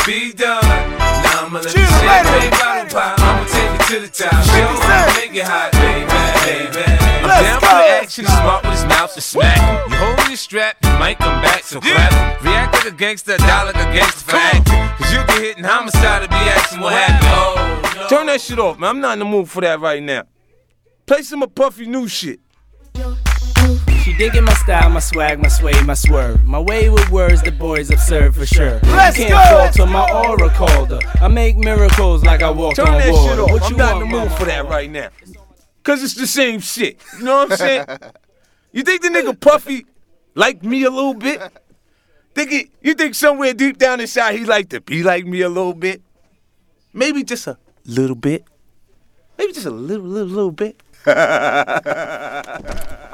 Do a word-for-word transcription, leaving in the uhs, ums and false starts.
be done. Now I'ma let the champagne bottle pop. I'ma take it to the top. Show I'ma make it hot, baby, baby. I'm down for the action, smart with his mouth to smack. You hold your strap, you might come back, so clap. React like a gangster, die like a gangster for acting. Cause you get hit in homicide and be asking what happened. Oh, no. Turn that shit off, man. I'm not in the mood for that right now. Play some of Puffy new shit. She digging my style, my swag, my sway, my swerve. My way with words, the boys absurd for sure. Let's you go. can't falter my aura called her. I make miracles like I walk Turn on that water. shit off. What I'm you not want, in the mood mama? for that right now. Cause it's the same shit. You know what I'm saying? You think the nigga Puffy like me a little bit? Think it, you think somewhere deep down inside he like to be like me a little bit? Maybe just a little bit. Maybe just a little, little, little bit.